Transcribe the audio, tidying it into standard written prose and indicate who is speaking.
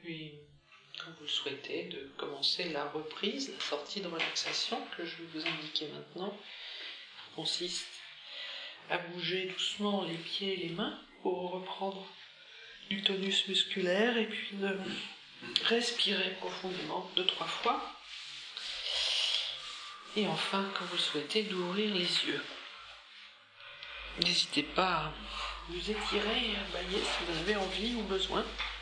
Speaker 1: puis, quand vous le souhaitez, de commencer la reprise, la sortie de relaxation que je vais vous indiquer maintenant, qui consiste à bouger doucement les pieds et les mains pour reprendre du tonus musculaire et puis de respirer profondément 2-3 fois. Et enfin, quand vous le souhaitez, d'ouvrir les yeux. N'hésitez pas à vous étirer et à bâiller si vous en avez envie ou besoin.